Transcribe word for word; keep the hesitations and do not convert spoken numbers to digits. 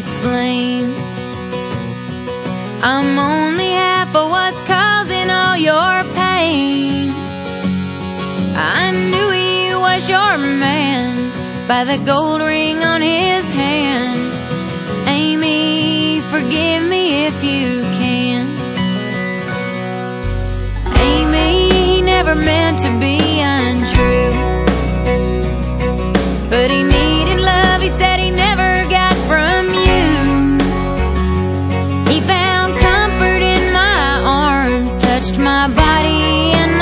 explain. I'm only half of what's causing all your pain. I knew he was your man by the gold ring on his hand. Amy, forgive me if you can. Amy, he never meant to be untrue, but he needed love he said he never got from you. He found comfort in my arms, touched my body and